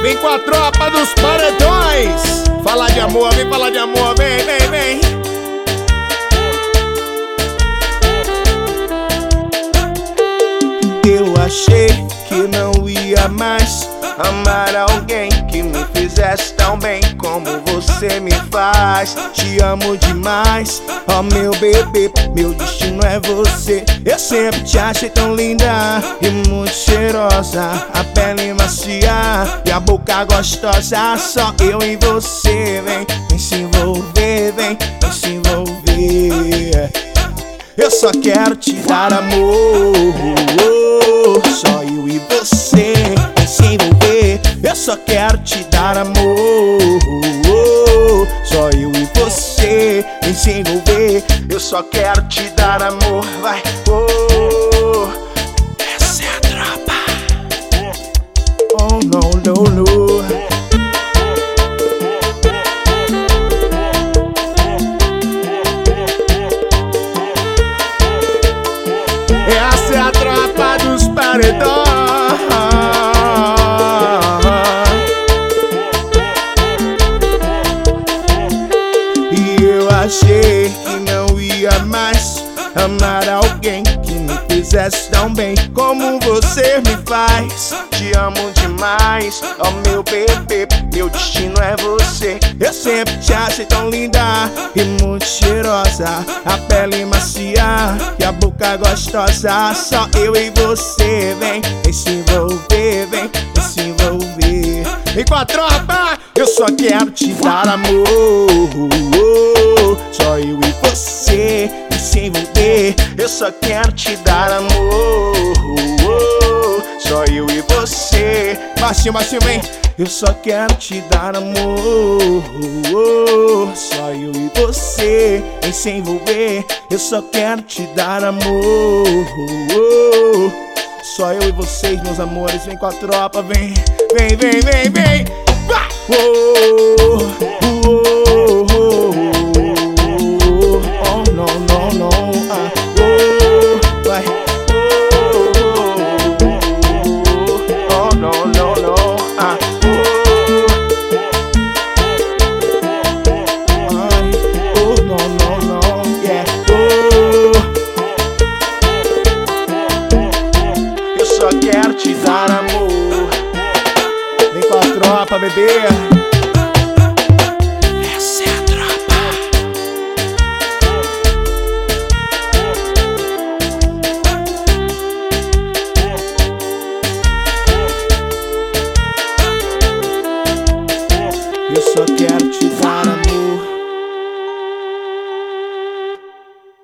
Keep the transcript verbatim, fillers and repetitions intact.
Vem com a tropa dos paredões. Falar de amor, vem falar de amor, vem, vem, vem. Eu achei que não ia mais amar alguém que me fizesse tão bem como você me faz. Te amo demais, ó meu bebê, meu destino é você. Eu sempre te achei tão linda e muito cheirosa, a pele macia e a boca gostosa. Só eu e você, vem, vem se envolver, vem, vem se envolver. Eu só quero te dar amor, só eu e você, vem se envolver. Eu só quero te dar amor, só eu e você, vem se envolver. Eu só quero te dar amor, vai, oh, essa é a tropa. Oh, não, não, não. Essa é a tropa dos paredões. E eu achei que não ia mais amar alguém que me fizesse tão bem como você me faz. Te amo demais, ó meu bebê, meu destino é você. Eu sempre te achei tão linda e muito cheirosa, a pele macia e a boca gostosa. Só eu e você, vem, vem se envolver, vem, vem se envolver. Vem com a tropa. Eu só quero te dar amor, só eu e você, vem se envolver. Eu só quero te dar amor, só eu e você. Baixinho, baixinho, vem. Eu só quero te dar amor, só eu e você, vem se envolver. Eu só quero te dar amor, só eu e vocês, meus amores. Vem com a tropa, vem, vem, vem, vem, vem. Vai! Oh, oh, oh, oh, oh, não, não, não, ah, oh, vai, oh, oh, não, não, não, ah, oh, ai, oh, não, não, não, yeah, oh, eu só quero te dar amor. Vem com a tropa, bebê. Essa é a tropa. Eu só quero te dar